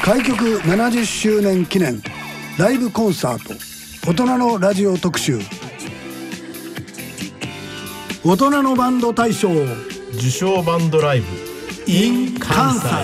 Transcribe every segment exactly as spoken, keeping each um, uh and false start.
開局ななじゅっしゅうねん記念ライブコンサート大人のラジオ特集、大人のバンド大賞受賞バンドライブ in 関西。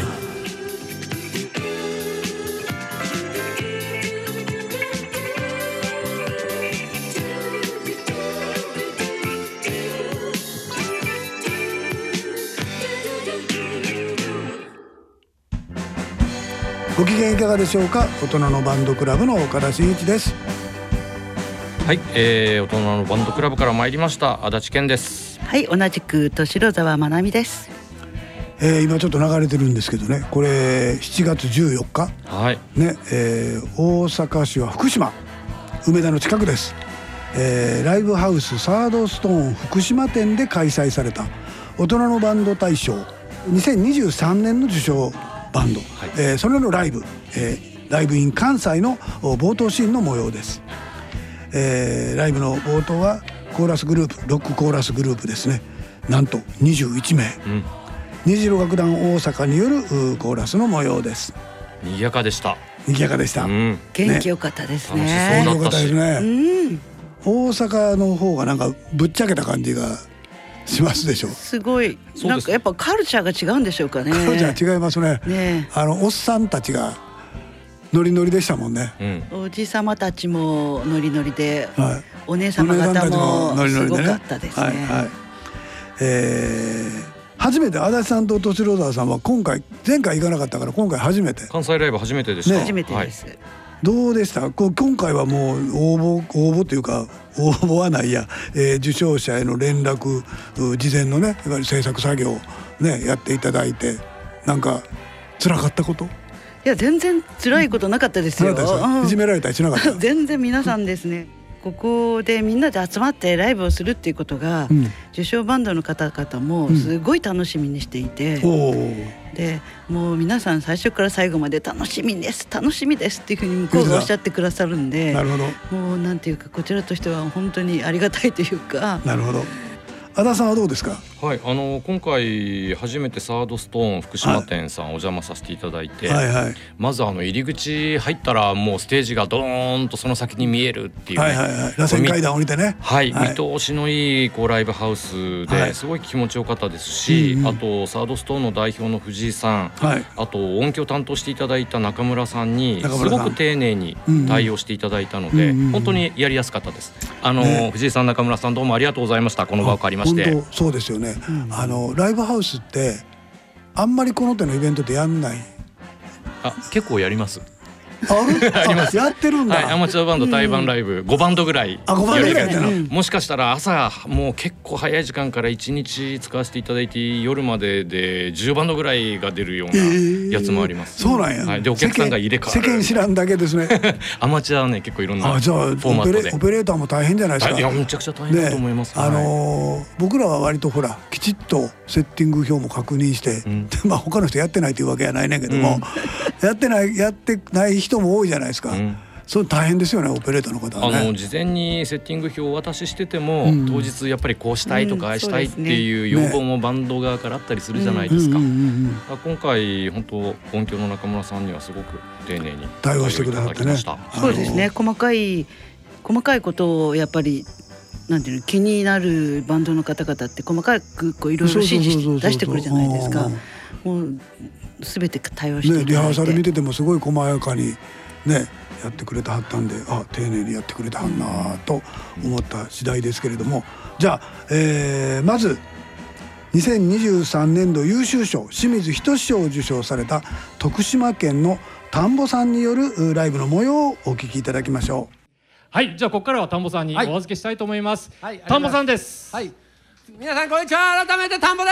ご機嫌いかがでしょうか。大人のバンドクラブの岡田真一です。 はい、えー、大人のバンドクラブから参りました足立健です。 はい、同じく年沢まなみです。 えー、今ちょっと流れてるんですけどね、これしちがつじゅうよっか、 はいねえー、大阪市は福島梅田の近くです、えー、ライブハウスサードストーン福島店で開催された大人のバンド大賞にせんにじゅうさんねんの受賞バンド、はい、えー、それのライブ、えー、ライブイン関西の冒頭シーンの模様です。えー、ライブの冒頭はコーラスグループ、ロックコーラスグループですね、なんとにじゅういちめい、うん、虹色楽団大阪によるコーラスの模様です。 賑やかでした。 賑やかでした、うん、 元気よかったですね。 ね、楽しそうだったし、元気よかったですね、 うん、 大阪の方がなんかぶっちゃけた感じがしますでしょ。 すごい、なんかやっぱカルチャーが違うんでしょうかね。 カルチャー違いますね。 ね、 あのおっさんたちがノリノリでしたもんね、 うん、おじさまたちもノリノリで、はい、お姉様方もすごかったですね。はいはい、 えー、初めて足立さんと敏郎沢さんは今回、前回行かなかったから今回初めて、 関西ライブ初めてでした、 ね、初めてです、はい、 どうでした？こう今回はもう応募応募というか応募はないや、えー、受賞者への連絡、事前のね、いわゆる制作作業ねやっていただいて、なんか辛かったこと？ いや全然辛いことなかったですよ。 いじめられたりしなかった？ 全然皆さんですね、ここでみんなで集まってライブをするっていうことが、うん、受賞バンドの方々もすごい楽しみにしていて、うん、でもう皆さん最初から最後まで楽しみです楽しみですっていうふうに向こうがおっしゃってくださるんで、 なるほど、 もうなんていうかこちらとしては本当にありがたいというか。 なるほど。足田さんはどうですか？ はい、あの今回初めてサードストーン福島店さんお邪魔させていただいて、はいはいはい、まずあの入り口入ったらもうステージがドーンとその先に見えるっていう、ね、はいはいはい、 螺旋階段降りてね、 はい、はい、見通しのいいこうライブハウスですごい気持ちよかったですし、はい、あとサードストーンの代表の藤井さん、はい、あと音響担当していただいた中村さんにすごく丁寧に対応していただいたので、うんうん、本当にやりやすかったです。あの、ね、藤井さん中村さんどうもありがとうございました。この場を借りまして。 本当そうですよね、うん、あのライブハウスってあんまりこの手のイベントでやんない。 あ、結構やります。 ああります。やってるんだ、 はい、アマチュアバンド対バンライブ、うん、ごバンドぐらい。 あ、ごバンドぐらいやってる、 うん、もしかしたら朝もう結構早い時間からいちにち使わせていただいて夜まででじゅうバンドぐらいが出るようなやつもあります、 えー、そうなんや、 はい、でお客さんが入れ替わる。 世間知らんだけですねアマチュアはね結構いろんなフォあ、じゃあーマットでオペレーターも大変じゃないですか。 いやめちゃくちゃ大変だと思います、 ね、あのー、僕らは割とほらきちっとセッティング表も確認して、うん、まあ他の人やってないというわけじゃないねんけども、うん、やってないやってない人も多いじゃないですか。うん、それ大変ですよね、オペレーターの方はね。 あの事前にセッティング表をお渡ししてても、うん、当日やっぱりこうしたいとか、うん、したいっていう要望もバンド側からあったりするじゃないですか。今回本当音響の中村さんにはすごく丁寧に対応してくださってね。 そうですね、細かい細かいことをやっぱりなんていうの、気になるバンドの方々って細かくこういろいろ指示出してくるじゃないですか。もう全て対応していただいて、 ね、リハーサル見ててもすごい細やかにねやってくれたはったんで、あ、丁寧にやってくれたはんなと思った次第ですけれども、じゃあ、えー、まずにせんにじゅうさんねんど優秀賞清水仁賞を受賞された徳島県の田んぼさんによるライブの模様をお聞きいただきましょう。 はい、じゃあここからは田んぼさんにお預けしたいと思います。はい、田んぼさんです。 はい、皆さんこんにちは。改めて田んぼです。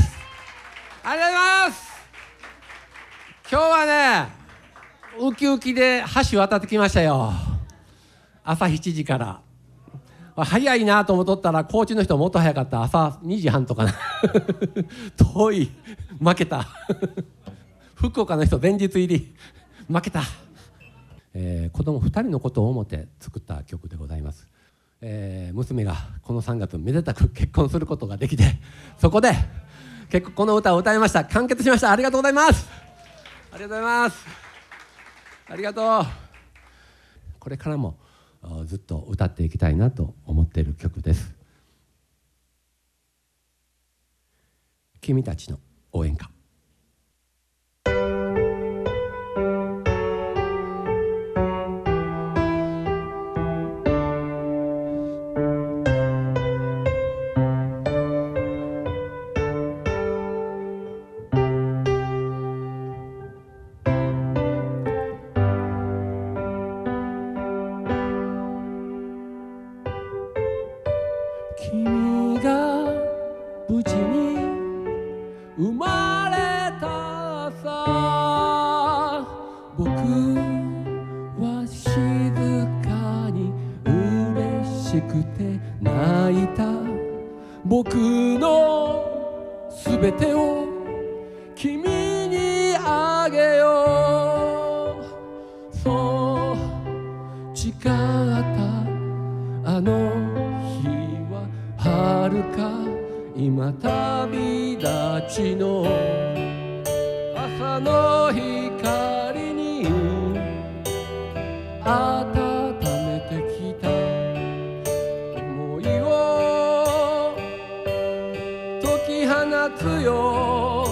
ありがとうございます。今日はねウキウキで橋渡ってきましたよ。朝しちじから早いなと思っとったら高知の人もっと早かった。朝にじはんとかな遠い、負けた福岡の人前日入り負けた、えー、子供ふたりのことを思って作った曲でございます。えー、娘がこのさんがつめでたく結婚することができて、そこで結構この歌を歌いました。完結しました。ありがとうございます。ありがとうございます。 ありがとう。これからもずっと歌っていきたいなと思っている曲です。君たちの応援歌。君が無事に生まれたさ、僕は静かに嬉しくて泣いた。僕のすべてを君にあげよう。そう誓ったあの遥か今旅立ちの朝の光に温めてきた想いを解き放つよ。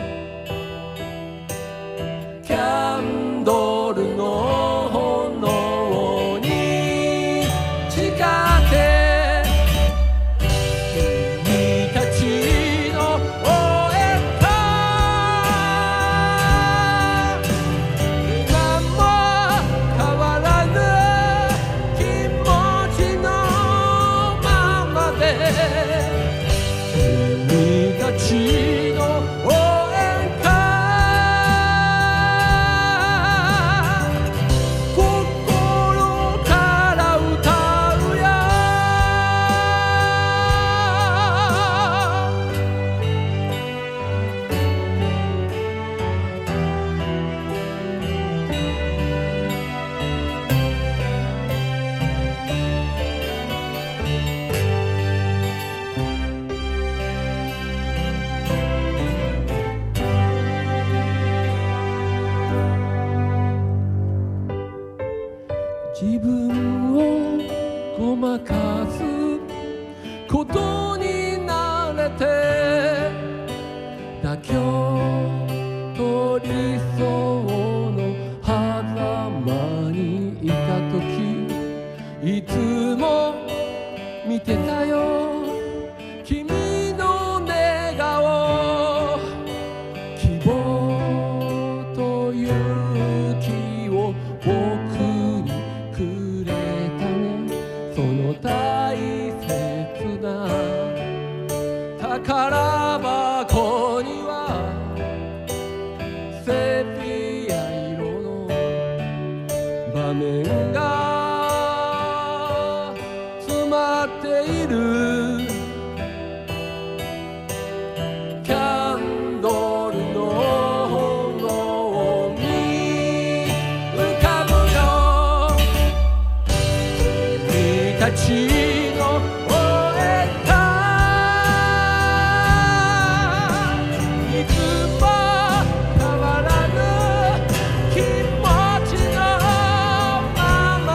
キャンドルの炎に誓って自分をごまかすことに慣れて妥協と理想の狭間にいた時いつも見てたよ君の寝顔。希望と勇気を僕にくれたね。その大切な宝箱にはセピア色の場面が詰まっている。キャンドルの炎に浮かぶよ君たちの応援歌。いつも変わらぬ気持ちのまま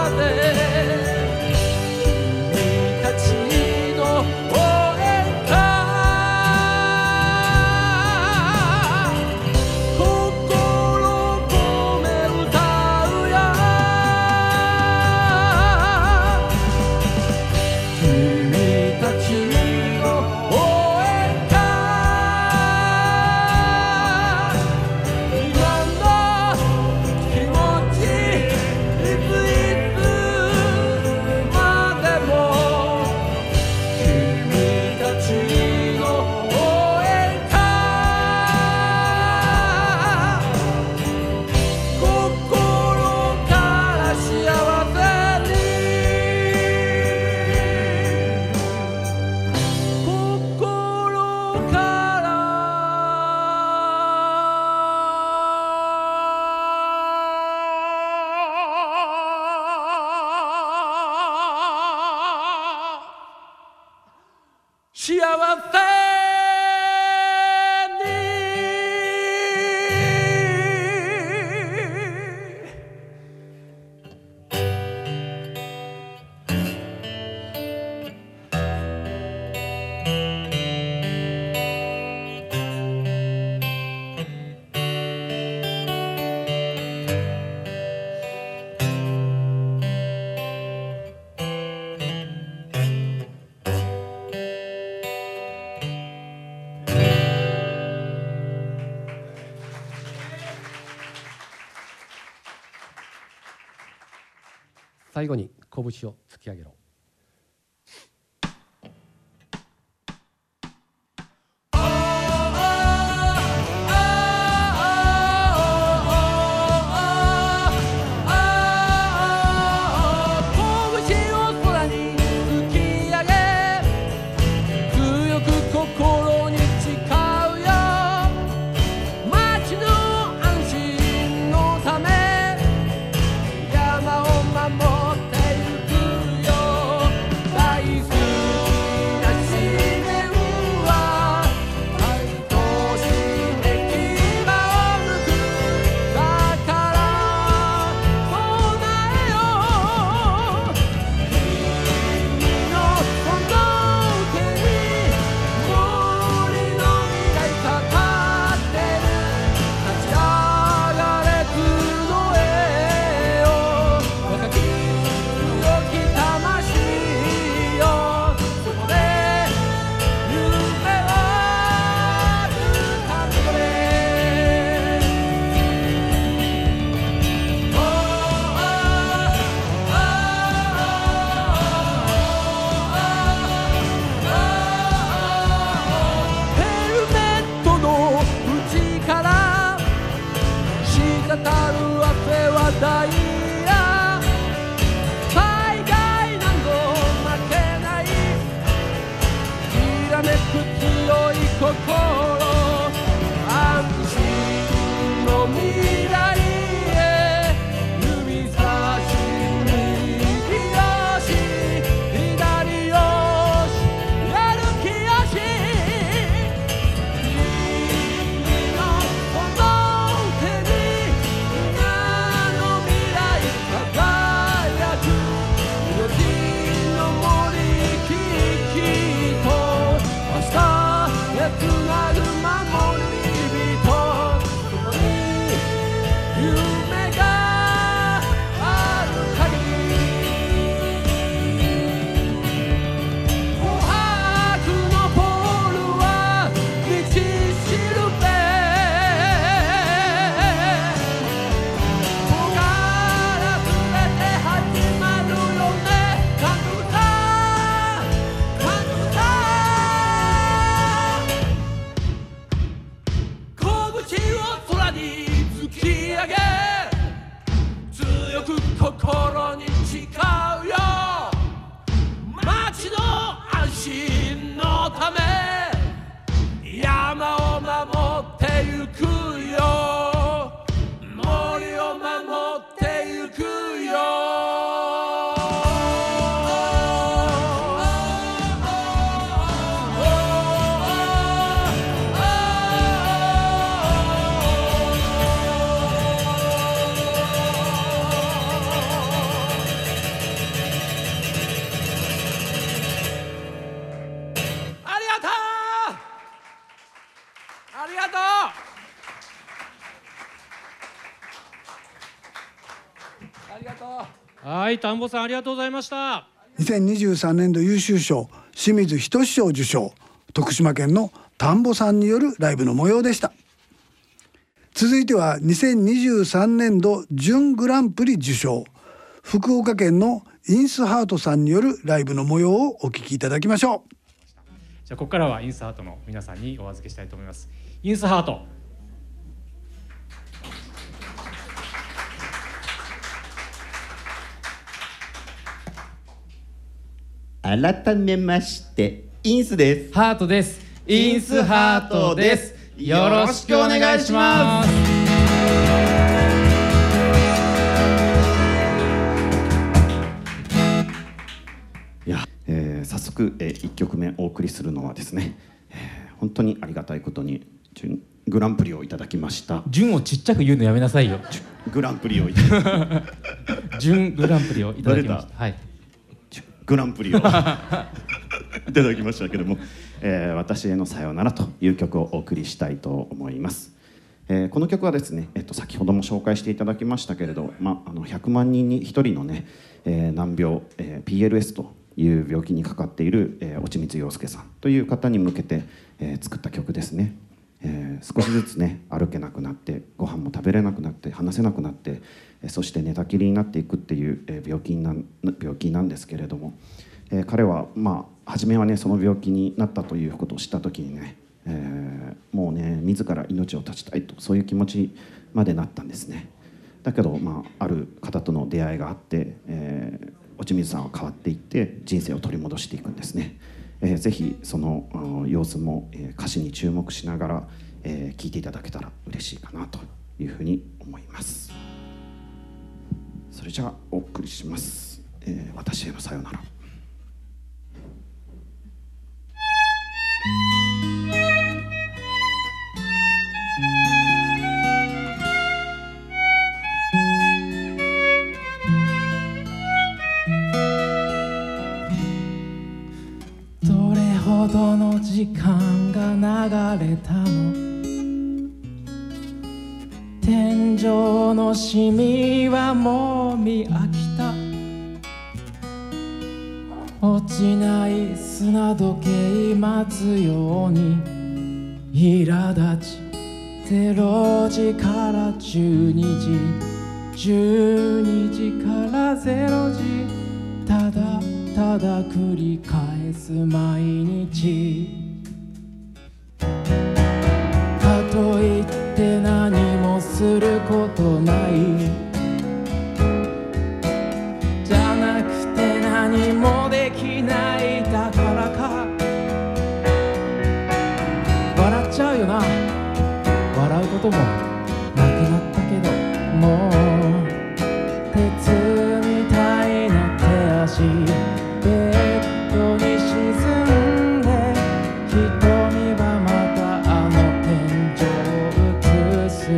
最後に拳を突き上げろ。 心に誓うよ、町の安心のため山を守ってゆくよ、森を守ってゆくよ。ありがとう。ありがとう。 はい、田んぼさんありがとうございました。 にせんにじゅうさんねんど優秀賞清水仁賞受賞、徳島県の田んぼさんによるライブの模様でした。続いてはにせんにじゅうさんねんど準グランプリ受賞、福岡県のインスハートさんによるライブの模様をお聞きいただきましょう。 じゃあここからはインスハートの皆さんにお預けしたいと思います。インスハート。 改めましてインスです。 ハートです。インスハートです。よろしくお願いします。 いや、えー、早速、えー、いっきょくめお送りするのはですね、えー、本当にありがたいことに準グランプリをいただきました。 準をちっちゃく言うのやめなさいよ。 グランプリをいただき準グランプリをいただきました。はい。 グランプリをいただきましたけども、えー、私へのさよならという曲をお送りしたいと思います。えー、この曲はですね、えっと、先ほども紹介していただきましたけれど、まあ、あのひゃくまんにんにひとりのね、えー、難病、えー、ピーエルエス という病気にかかっている、えー、落光陽介さんという方に向けて、えー、作った曲ですね。 えー、少しずつね歩けなくなってご飯も食べれなくなって話せなくなって、えー、そして寝たきりになっていくっていう、えー、病気なん病気なんですけれども、えー、彼はまあ初めはねその病気になったということを知った時にね、えー、もうね自ら命を絶ちたいとそういう気持ちまでなったんですね。だけど、まあ、ある方との出会いがあって、えー、落水さんは変わっていって人生を取り戻していくんですね。えー、ぜひその様子も、えー、歌詞に注目しながら、えー、聴いていただけたら嬉しいかなというふうに思います。それじゃあお送りします、えー、私へのさよなら。 ほどの時間が流れたの、天井のシミはもう見飽きた、落ちない砂時計待つように苛立ち、ゼロじからじゅうにじ、じゅうにじからゼロじ、ただただ繰り返す毎日。かといって何もすることない、じゃなくて何もできないだからか。笑っちゃうよな、笑うこともなくなったけど、もう鉄みたいな手足、ベッドに沈んで瞳はまたあの天井を映す。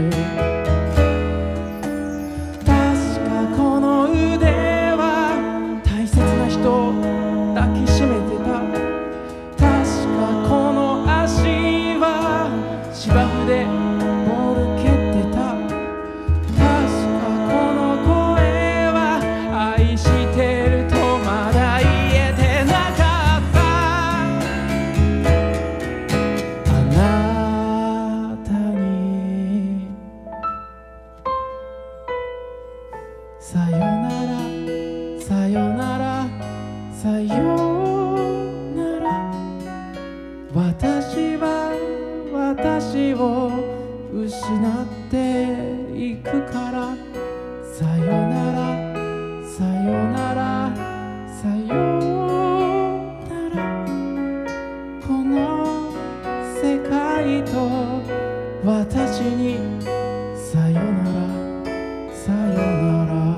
確かこの腕は大切な人を抱きしめてた。確かこの足は芝生でボール蹴ってた。確かこの声は愛してるとまだ言えてなかった。あなたにさよなら、さよなら、さよなら。私は私を失っていくから。さよなら、さよなら、さよなら。この世界と私にさよなら、さよなら。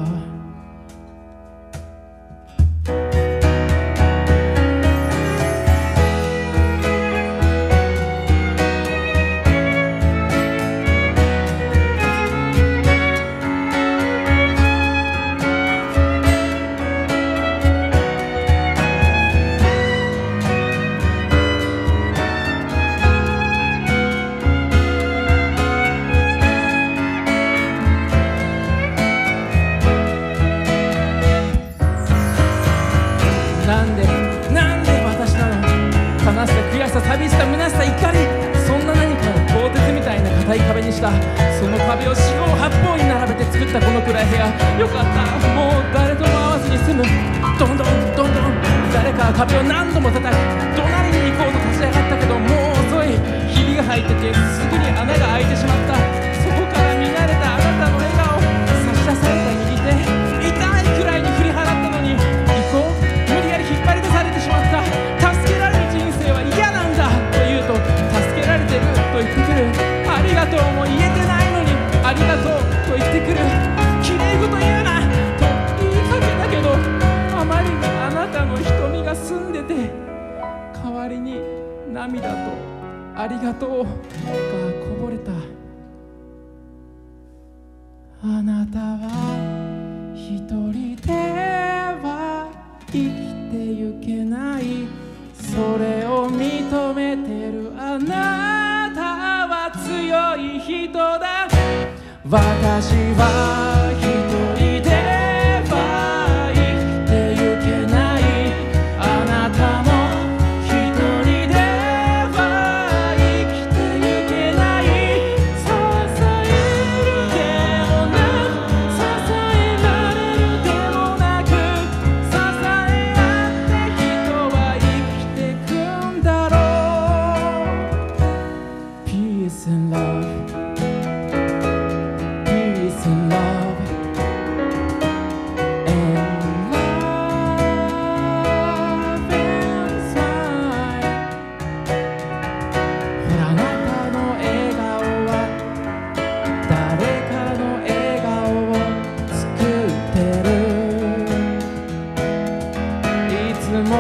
なんでなんで私なの。悲しさ、悔しさ、寂しさ、虚しさ、怒り、そんな何かを鋼鉄みたいな硬い壁にした。その壁を四方八方に並べて作ったこの暗い部屋。よかった、もう誰とも会わずに済む。どんどんどんどん誰かが壁を何度も叩く。隣に行こうと立ち上がったけどもう遅い。ひびが入っててすぐに穴が開いてしまった。そこから見慣れたあなたの笑顔、差し出された右手、痛いくらいに振り払ったのに、行こう、無理やり引っ張り出されてしまった。助けられる人生は嫌なんだと言うと、助けられてると言ってくる。ありがとうも言えてないのに、ありがとうと言ってくる。きれい事言うなと言いかけたけど、あまりにあなたの瞳が澄んでて、代わりに涙とありがとうがこぼれた。あなたは一人では生きてゆけない、それを認めてるあなたは強い人だ。私は一人では生きてゆけない、あなたも一人では生きてゆけな and love and love inside ほらあなたの笑顔は誰かの笑顔を作ってるいつも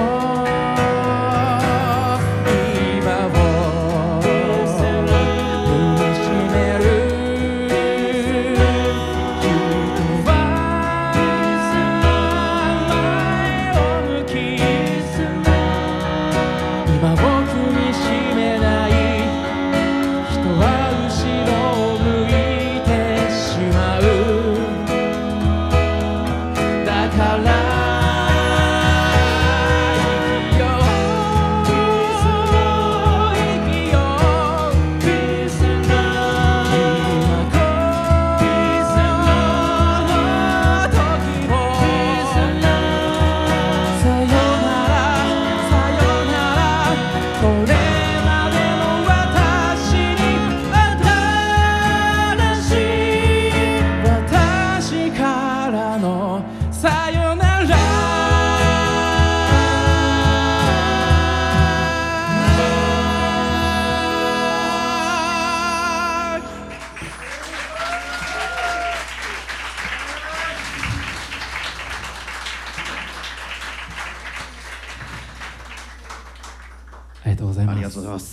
ありがとうございます。 ありがとうございます。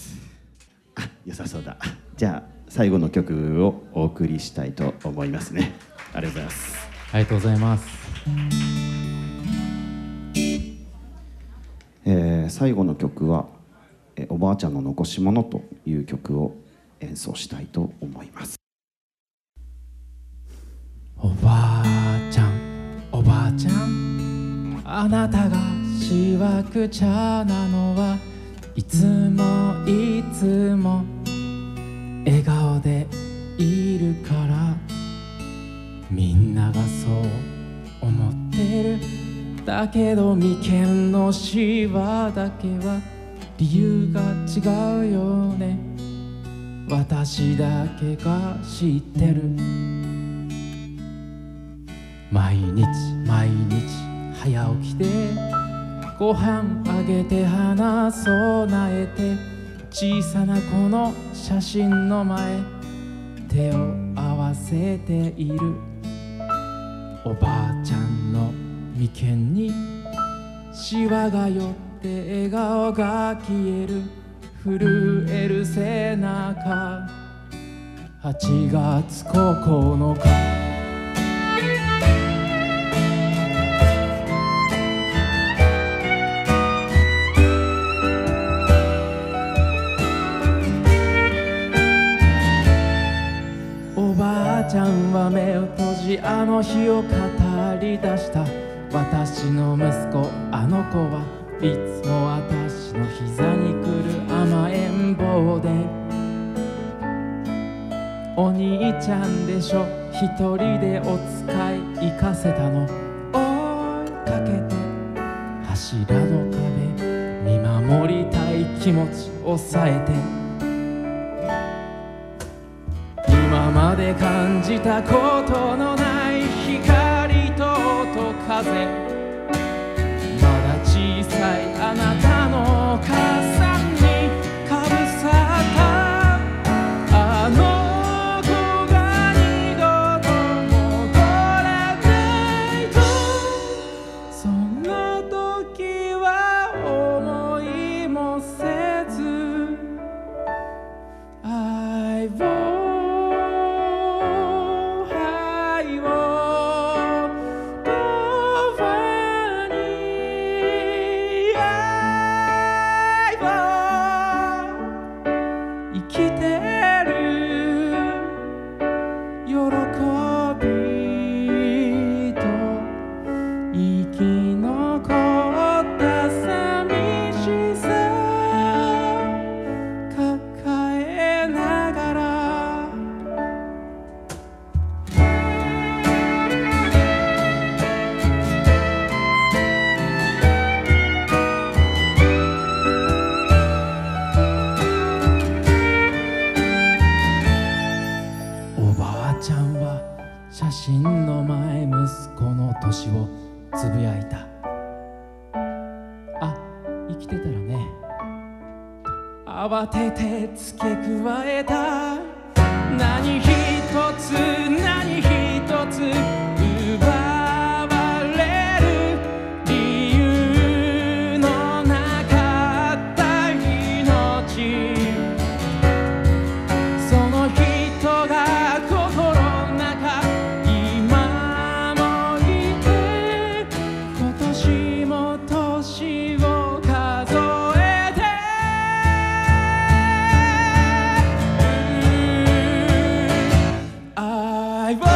あ、良さそうだ。じゃあ最後の曲をお送りしたいと思いますね。ありがとうございます。 ありがとうございます。 えー、最後の曲はえおばあちゃんの残し物という曲を演奏したいと思います。 おばあちゃん、おばあちゃん、あなたがしわくちゃなのはいつもいつも笑顔でいるからみんながそう思ってるだけど眉間のしわだけは理由が違うよね私だけが知ってる毎日毎日早起きでご飯あげて花備えて小さな子の写真の前手を合わせているおばあちゃんの眉間にシワが寄って笑顔が消える震える背中はちがつここのかおばあちゃんは目を閉じあの日を語り出した私の息子あの子はいつも私の膝に来る甘えん坊でお兄ちゃんでしょ一人でお使い行かせたの追いかけて柱の壁見守りたい気持ち抑えて今まで感じたことのない光と音風まだ小さいあなたのお母さんにかぶさったあの子が二度と戻らないとその時は思いもせず愛を写真の前息子の年をつぶやいた。あ、生きてたらね慌てて付け加えた。何一つ何一つ奪われる理由のなかった命、その人が心の中今もいて、今年も年を数えて愛を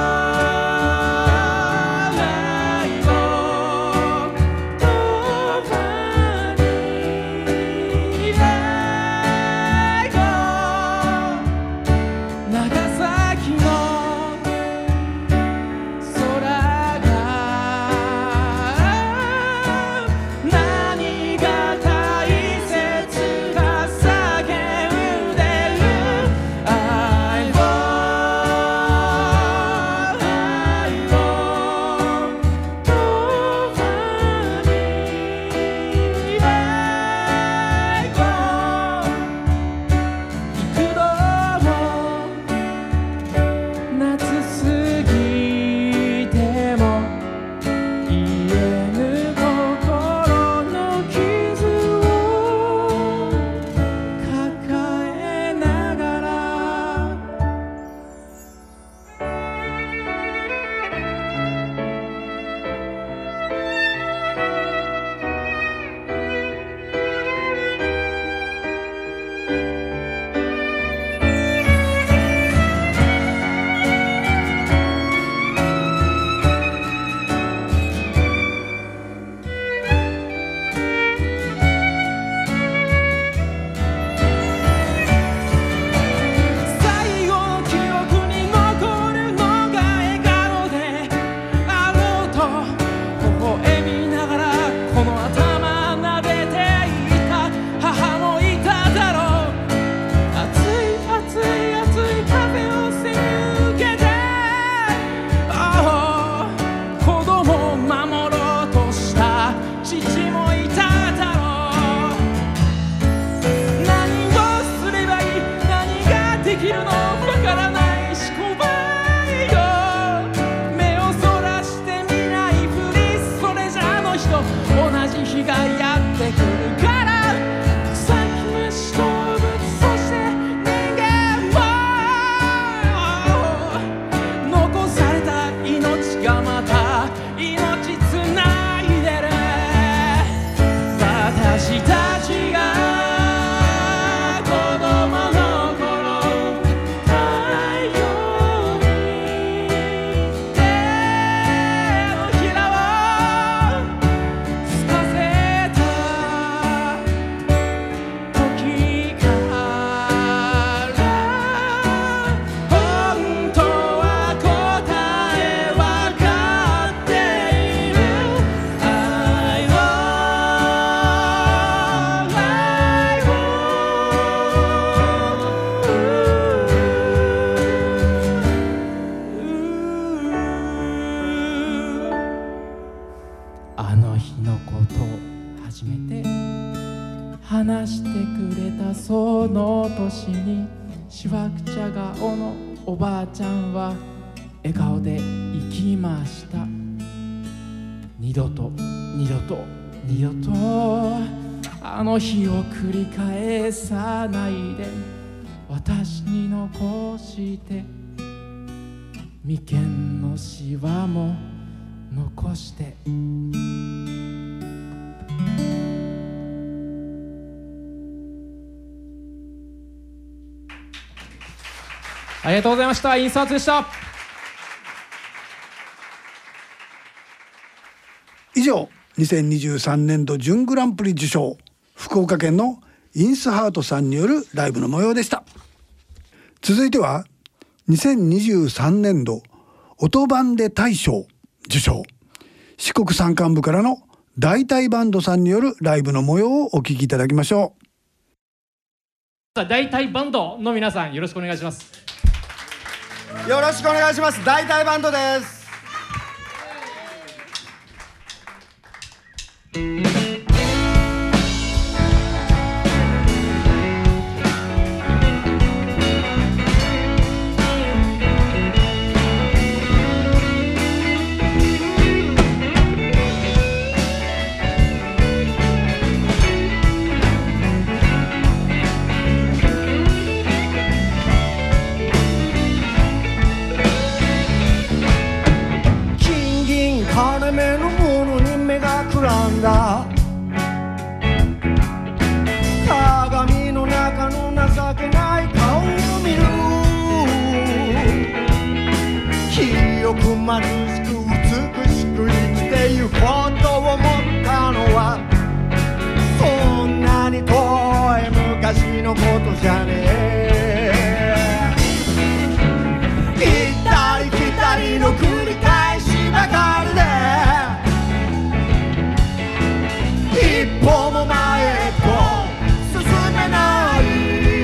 話してくれたその年に、しわくちゃ顔のおばあちゃんは笑顔で生きました。二度と二度と二度とあの日を繰り返さないで、私に残して眉間のシワも残して。 ありがとうございました。インサーツでした。 以上、にせんにじゅうさんねんど準グランプリ受賞、福岡県のインスハートさんによるライブの模様でした。続いてはにせんにじゅうさんねんど音バンデ大賞受賞、四国山間部からの大体バンドさんによるライブの模様をお聞きいただきましょう。 大体バンドの皆さん、よろしくお願いします。 よろしくお願いします。大体バンドです。鏡の中の情けない顔を見る。清く貧しく美しく生きてゆこうと思ったのはそんなに遠い昔のことじゃねえ。行ったり来たりの繰り返しばかりで一歩も前へと進めない。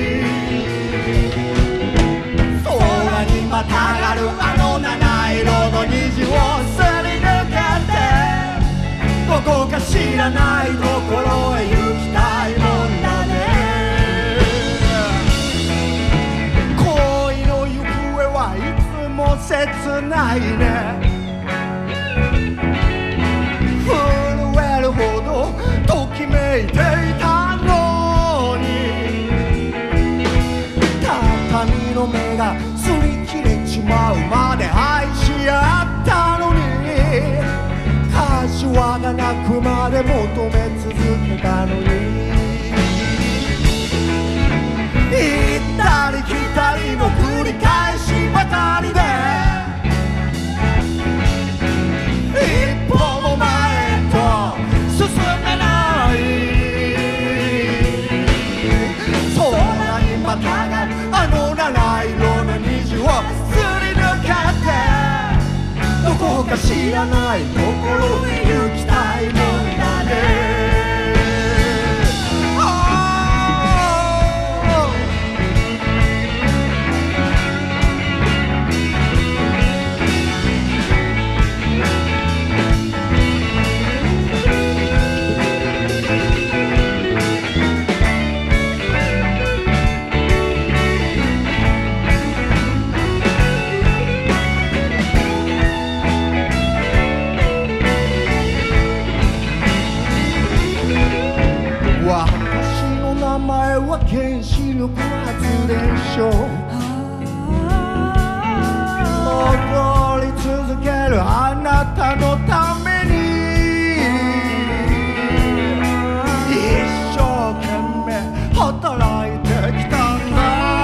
空にまたがるあの七色の虹をすり抜けてどこか知らないところへ行きたいもんだね。恋の行方はいつも切ないね。震えるほどときめいていたのに畳の目が擦り切れちまうまで愛し合ったのに柏が鳴くまで求め続けたのに行ったり来たりの繰り返しばかりで一歩も前へと進めない。空にまたがるあの七色の虹をすり抜けてどこか知らないところへ行きたいもんだね。原子力発電所踊り続けるあなたのために一生懸命働いてきたんだ。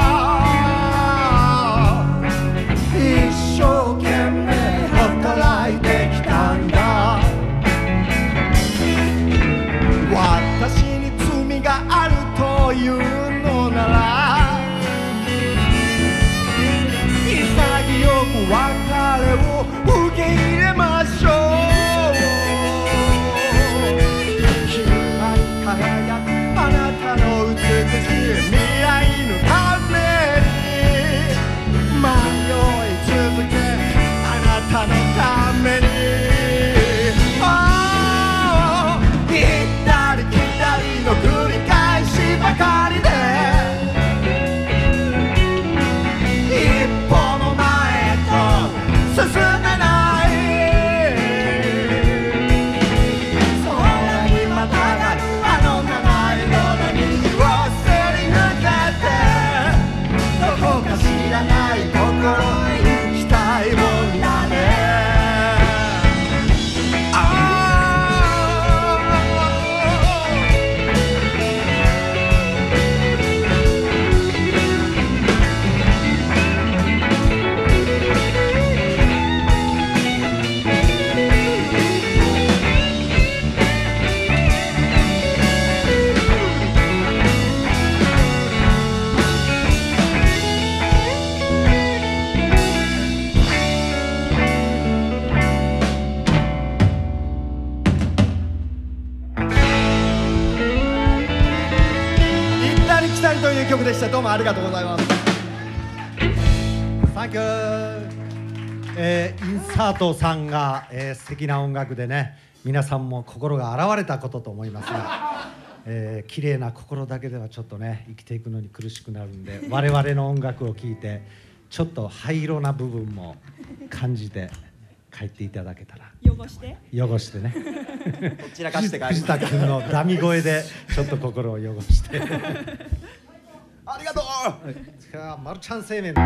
一生懸命働いてきたんだ。私に罪があるというのなら潔く別れを受け入れましょう。光り輝くあなたの美しい未来のために迷い続けあなたのために行ったり来たりの繰り返しばかりで一歩も前へと進めない。空にまたがるあの七色の虹をすり抜けてどこか知らないところへ行きたいもんだね。という曲でした。どうもありがとうございます。最サンキュー、えー、インサートさんが、えー、素敵な音楽でね、皆さんも心が洗われたことと思いますが、えー、綺麗な心だけではちょっとね生きていくのに苦しくなるんで、我々の音楽を聴いてちょっと灰色な部分も感じて帰っていただけたら、 汚して汚してねこちらかして帰る藤田君のダミ声でちょっと心を汚してありがとう。 じゃあマルちゃん製麺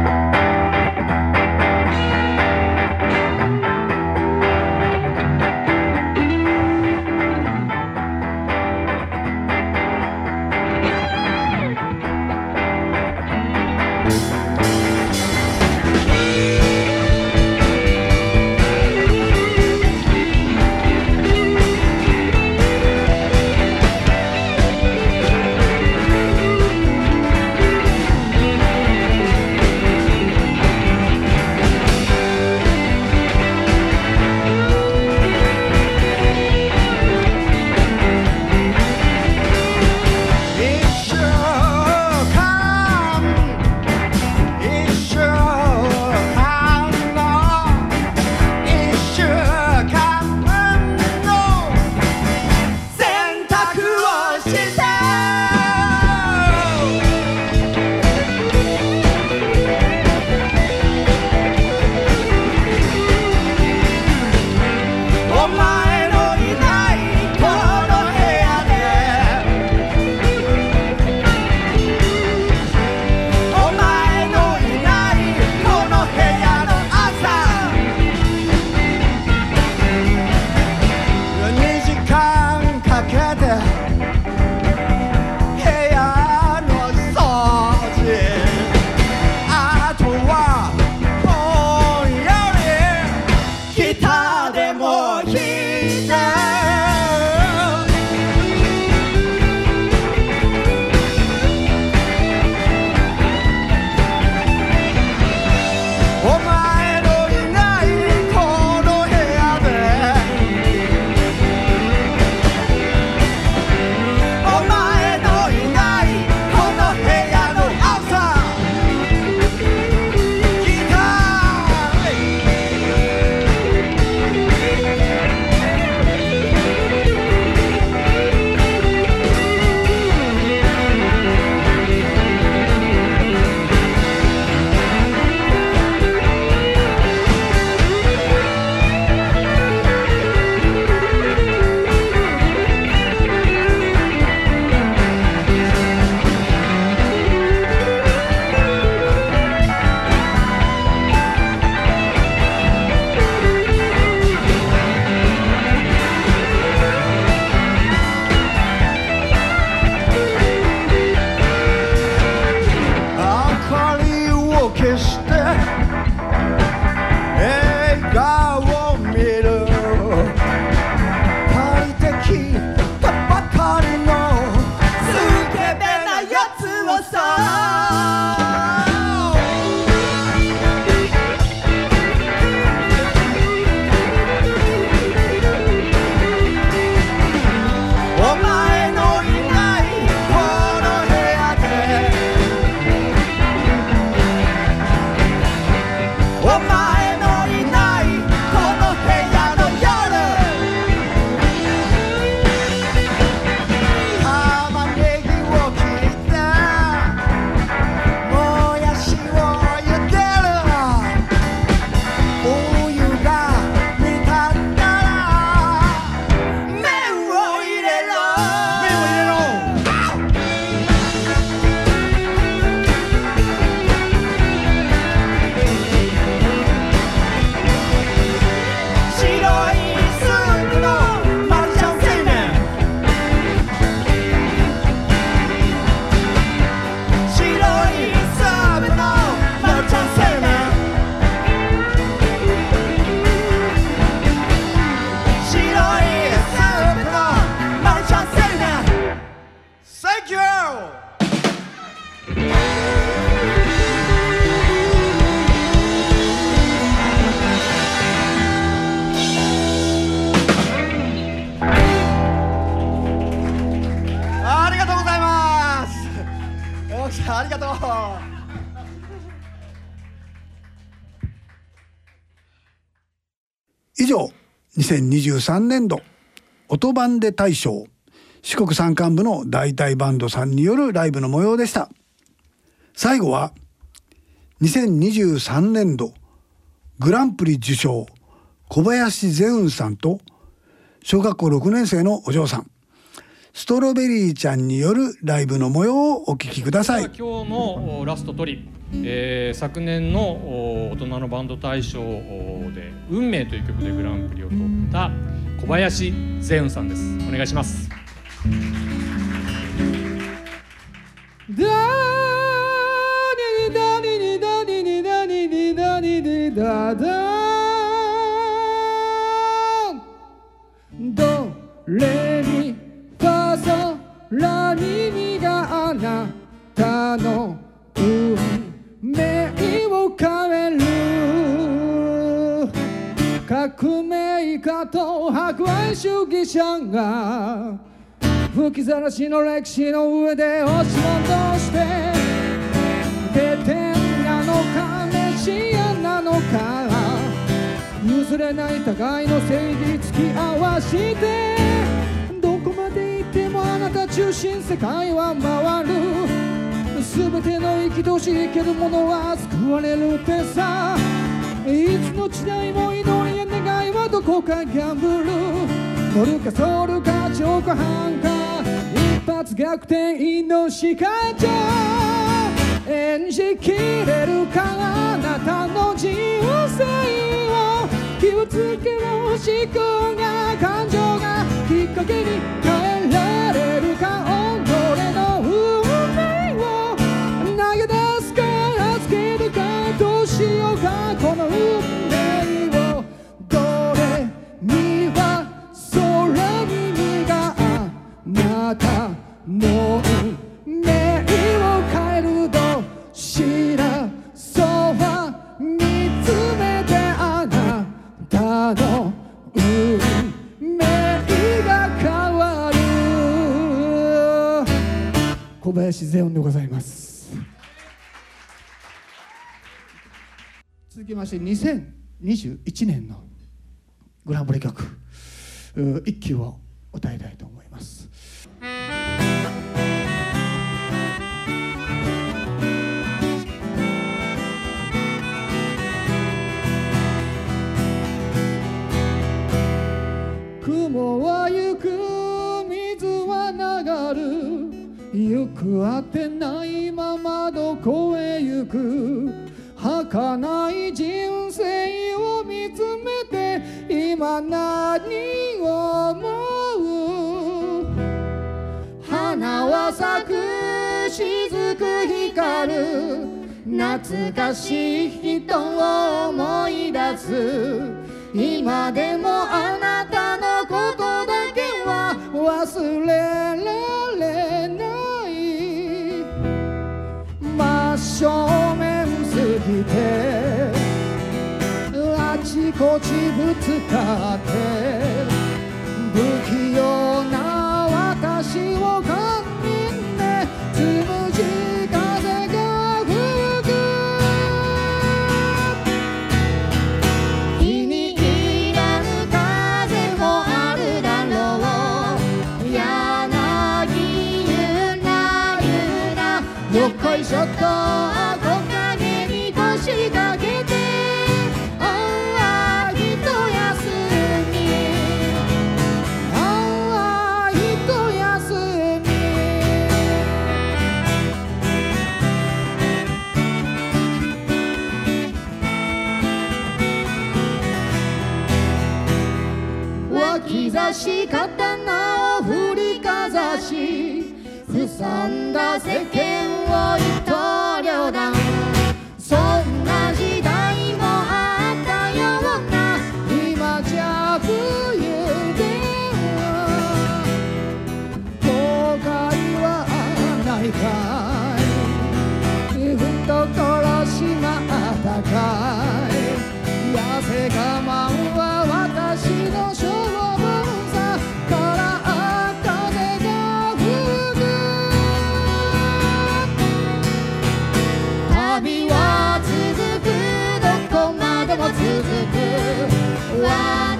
「 以上にせんにじゅうさんねんど音バンデ大賞四国山間部の大体バンドさんによるライブの模様でした。最後はにせんにじゅうさんねんどグランプリ受賞小林ゼウンさんと小学校ろくねん生のお嬢さんストロベリーちゃんによるライブの模様をお聞きください。 今日のラストトリ、えー、昨年の大人のバンド大賞で「運命」という曲でグランプリを取った小林ゼウンさんです。お願いします。 ダニダニダニダニダニダダドレミファソラミミがあなたの運命を変える革命家と博愛主義者が吹きざらしの歴史の上で押し戻して出てなのかメシアなのか譲れない互いの正義突き合わしてどこまで行ってもあなた中心世界は回る全ての生きとし生けるものは救われるってさいつの時代も祈りや願いはどこかギャンブル乗るかソウルか超過半か一発逆転の仕方演じきれるかあなたの人生を気をつけろ思考が感情がきっかけに変えられるか己の運命を投げ出すか預けるかどうしようかこの運命をどれみは空耳があなたの運命を変えるどちらそうは見つめてあなたの運命が変わる小林ゼオンでございます。続きましてにせんにじゅういちねんのグランプリ曲一曲を歌いたいと思います。雲は行く水は流る行くあてないままどこへ行く儚い人生を見つめて今何を思う花は咲く雫光る懐かしい人を思い出す今でもあなたのことだけは忘れられない真正面すぎてあちこちぶつかって不器用な私を堪忍でつむじ風が吹く気に入らぬ風もあるだろう柳ゆらゆらよっこいしょっと木陰に腰掛けてああひとやすみああひとやすみ脇差し刀を振りかざしすさんだ世間を一刀両断そんな時代もあったような今じゃ冬で後悔はないかい懐しまったかい痩せ我慢は私の勝負さから風が吹く旅は続くどこまでも続く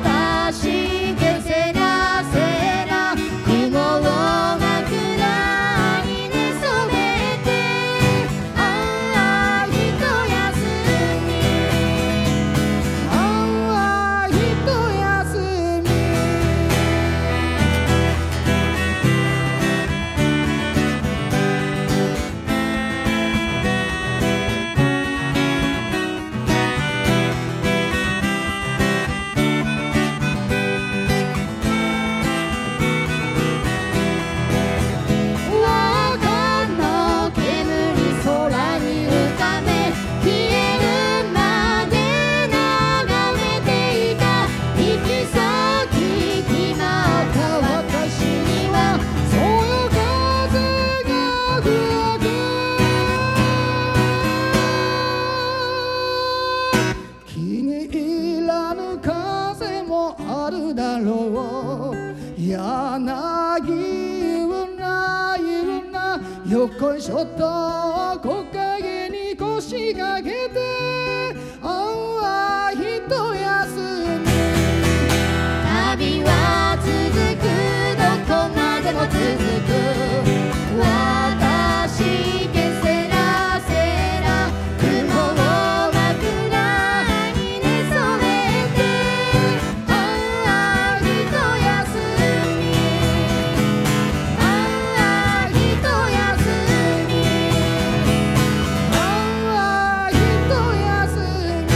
あるだろう。柳生ないうなよっこいしょっと木陰に腰掛けてああひと休み。 旅は続くどこまでも続く私けせらせら雲を枕に寝そべってああひと休みああひと休みああひと休み。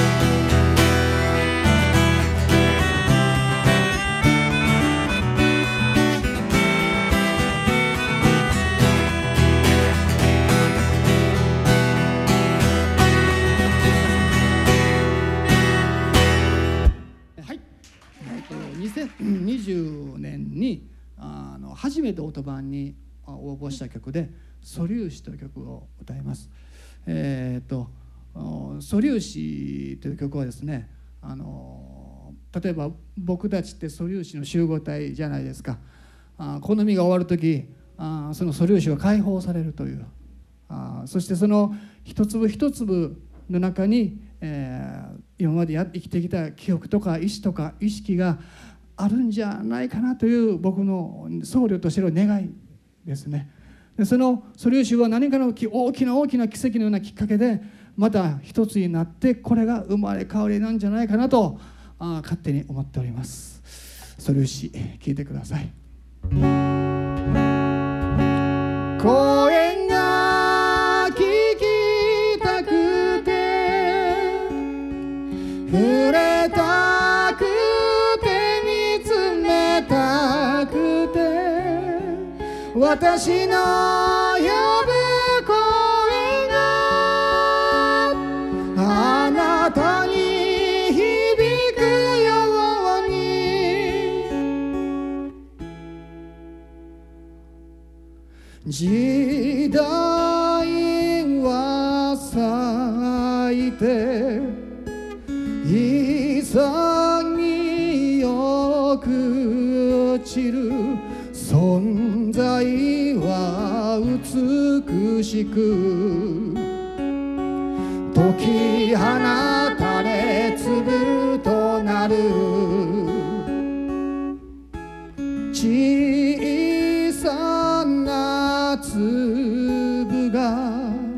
はい、えっとにせんにじゅうねんにあの初めてオートバンに応募した曲で「素粒子」という曲を歌います。えっと「素粒子」という曲はですね、あの例えば僕たちって素粒子の集合体じゃないですか。あ好みが終わる時あその素粒子は解放されるというあそしてその一粒一粒の中に、えー、今までや生きてきた記憶とか意志とか意識があるんじゃないかなという僕の僧侶としての願いですね。でその素粒子は何かの大きな大きな奇跡のようなきっかけでまた一つになってこれが生まれ変わりなんじゃないかなとあ勝手に思っております。素粒子聞いてください。声が聞きたくて触れたくて見つめたくて私の呼ぶ声があなたに響くように時代は咲いて潔く落ちる存在は美しく解き放たれ粒となる小さな粒が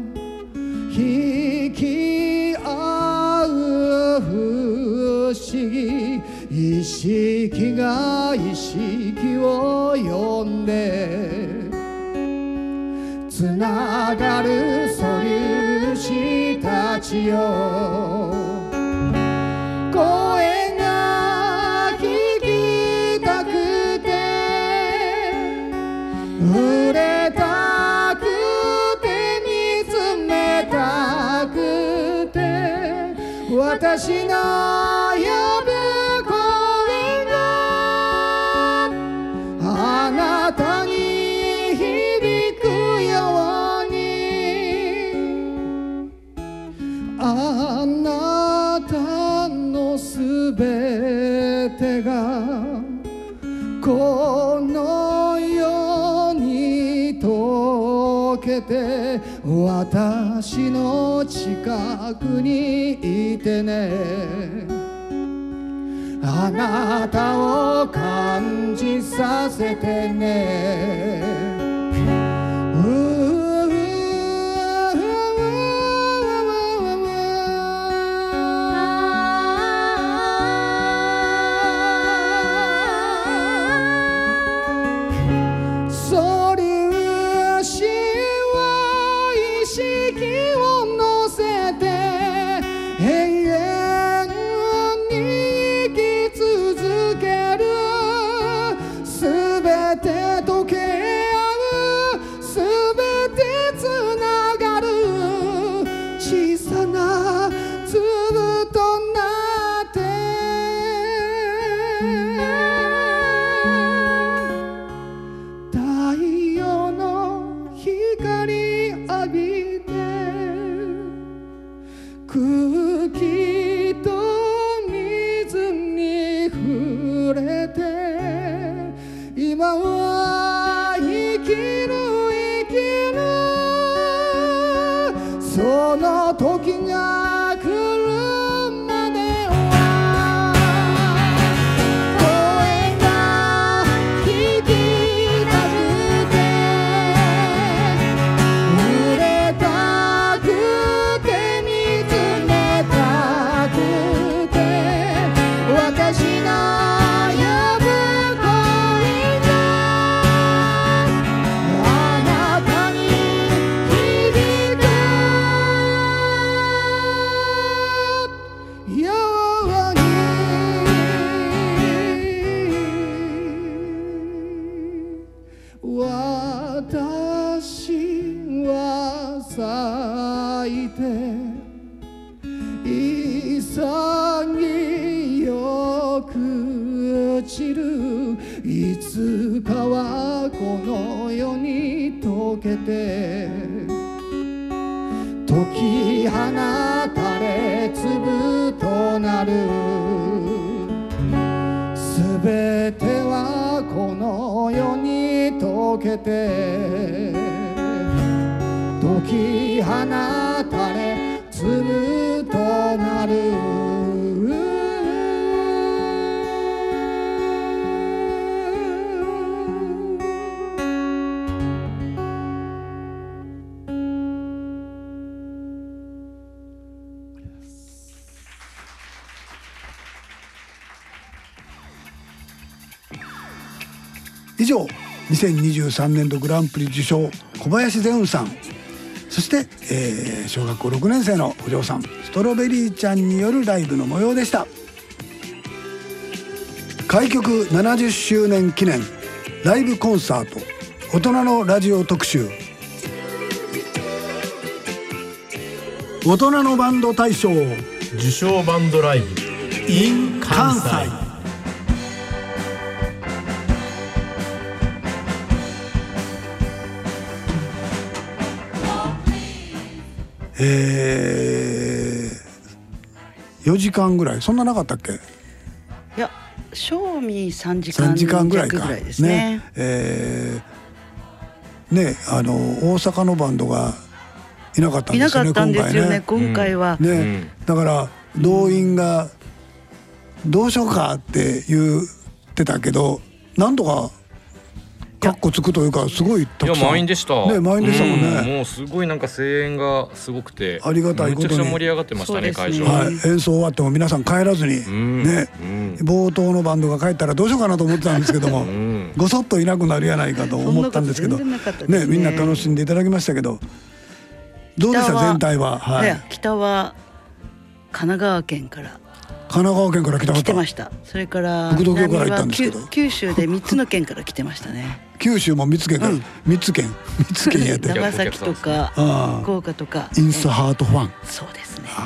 引き合う不思議意識が意識を呼んでつながる素粒子たちよ声が聞きたくて触れたくて見つめたくて私の呼ぶ声があなたに響くようにあなたのすべてがこの世に溶けて私の近くにいてねあなたを感じさせてね溶け合う私の呼ぶ声があなたに響くように私は咲いて潔く散るいつかはこの世に溶けて解き放たれ粒となるすべてはこの世に溶けて解き放たれ粒となる以上にせんにじゅうさんねんどグランプリ受賞小林善雲さん、そして、えー、小学校ろくねん生のお嬢さんストロベリーちゃんによるライブの模様でした。開局ななじゅっしゅうねん記念ライブコンサート大人のラジオ特集大人のバンド大賞受賞バンドライブ in 関西。 えー、よじかんぐらいそんななかったっけ？ いや賞味さんじかん弱ぐらいですね。 ね、えー、ねあの大阪のバンドがいなかったんですよね。 いなかったんですよね今回は。 ね、うん、だから動員がどうしようかって言ってたけど、なんとかカッコつくというかすごいたくさん。 いや満員でした。 ね満員でしたもんね。 うん、もうすごいなんか声援がすごくてありがたいことにめちゃくちゃ盛り上がってましたね会場。 はい、演奏終わっても皆さん帰らずに、うん、ね、うん、冒頭のバンドが帰ったらどうしようかなと思ってたんですけども、うん、ごそっといなくなるやないかと思ったんですけど、ね、ねみんな楽しんでいただきましたけど、どうでした全体は。 はい、北は神奈川県から神奈川県から来た方来てました。それから僕東京から行ったんですけど九州でみっつの県から来てましたね。 九州もみっつ県から、うん、みっつ県みっつ県やって長崎とか福岡とかインスタハートファン。 そうですね。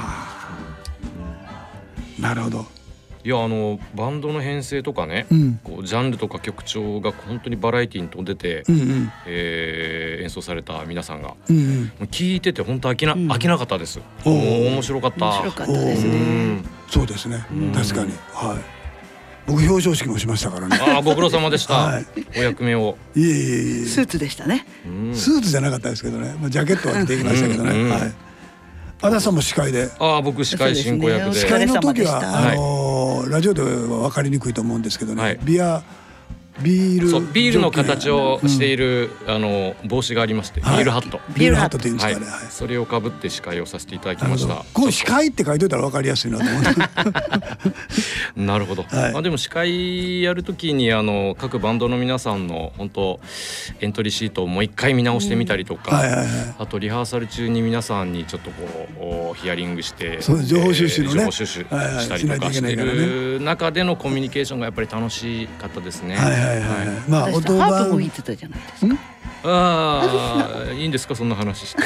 なるほど。 いやあのバンドの編成とかね、うん、こうジャンルとか曲調が本当にバラエティに富んでて、うんうん、えー、演奏された皆さんが、うんうん、聞いてて本当飽きな、うん、飽きなかったです。お面白かった。 面白かったですね。うん、 そうですね、うん、確かに、はい、僕表彰式もしましたからね。 ああご苦労様でした、はい、お役目を。 いえいえいえスーツでしたね。 スーツじゃなかったですけどね、まあ、ジャケットは着てきましたけどね、うんうん、はい。足立さんも司会で。 ああ僕司会進行役で。 司会の時はあのー、ラジオでは分かりにくいと思うんですけどね、はい、ビアビールそうビールの形をしている、うん、あの帽子がありまして、はい、ビールハットビールハットって言うんですかね、 はい、それをかぶって司会をさせていただきました。 この司会って書いといたら分かりやすいなと思ってなるほど、はい、まあ、でも司会やるときにあの各バンドの皆さんの本当エントリーシートをもう一回見直してみたりとか、あとリハーサル中に皆さんにちょっとこうヒアリングしてそう情報収集のね、 情報収集したりとかしてる中でのコミュニケーションがやっぱり楽しかったですね。 はいはいはい、はい、まあ音ハートも言ってたじゃないですか。 ああいいんですかそんな話して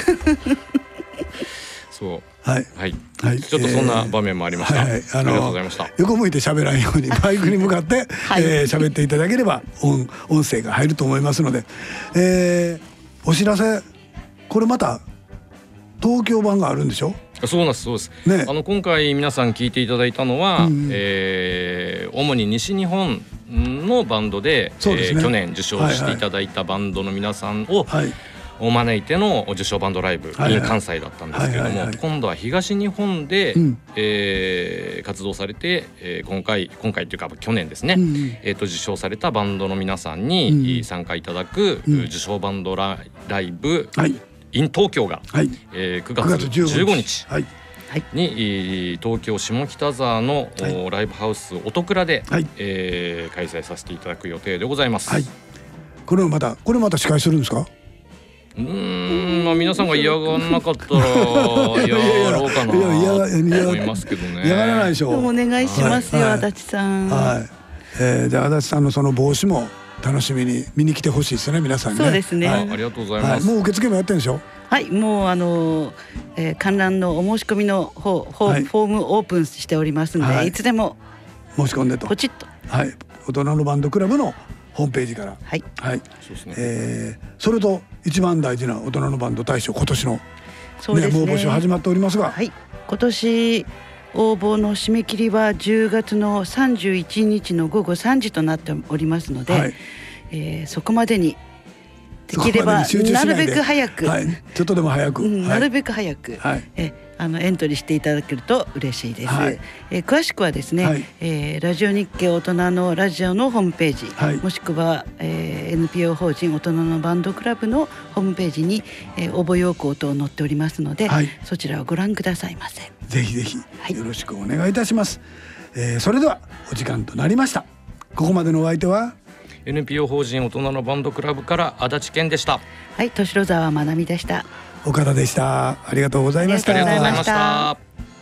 そうはいはいはい、ちょっとそんな場面もありました。はいはい、あのありがとうございました。 横向いて喋らんようにバイクに向かって喋、はい、えー、っていただければ 音, 音声が入ると思いますので、えー、お知らせこれまた東京版があるんでしょ。 そうなんですそうです、ね、あの今回皆さん聞いていただいたのは、うんうん、えー、主に西日本のバンド で, で、ね、えー、去年受賞していただいたバンドの皆さんを、はいはい、お招いての受賞バンドライブ、はい、in 関西だったんですけれども、はいはい、今度は東日本で、うん、えー、活動されて、えー、今回今回というか去年ですね、うんうん、えー、と受賞されたバンドの皆さんに、うん、参加いただく、うん、受賞バンド ラ, ライブ、はい、in 東京が、はい、えー、くがつじゅうごにち、はい、 に、はい、東京下北沢の、はい、ライブハウス音倉で、はい、えー、開催させていただく予定でございます。はい、 これまたこれまた司会するんですか？ うーん、まあ、皆さんが嫌がらなかったらやろうかなと思いますけどね。 嫌がらないでしょ。 お願いしますよ、足立さん。 はい。えー、で足立さんのその帽子も楽しみに見に来てほしいですね、皆さんね。 そうですね。 はい、ありがとうございます。 はい、もう受付もやってるんでしょ？ はい、もうあの、えー、観覧のお申し込みの方、フォームオープンしておりますので、はい、いつでも申し込んでと。 ポチッと。 はい。大人のバンドクラブのホームページから。 はい。 はい。そうですね。えー、それと一番大事な大人のバンド大賞、今年の、 そうですね、 もう募集始まっておりますが、 はい、今年応募の締め切りはじゅうがつのさんじゅういちにちのごごさんじとなっておりますので、はい、えー、そこまでにできればなるべく早く、 はい、ちょっとでも早く、 うん、なるべく早く、はい、えあのエントリーしていただけると嬉しいです。はい、えー、詳しくはですね、はい、えー、ラジオ日経大人のラジオのホームページ、はい、もしくは、えー、エヌピーオー 法人大人のバンドクラブのホームページに、えー、応募要項等載っておりますので、はい、そちらをご覧くださいませ。 ぜひぜひよろしくお願いいたします。はい、えー、それではお時間となりました。ここまでのお相手はエヌピーオー 法人大人のバンドクラブから足立健でした。 はい、敏郎沢まなみでした。 岡田でした。ありがとうございました。 ありがとうございました。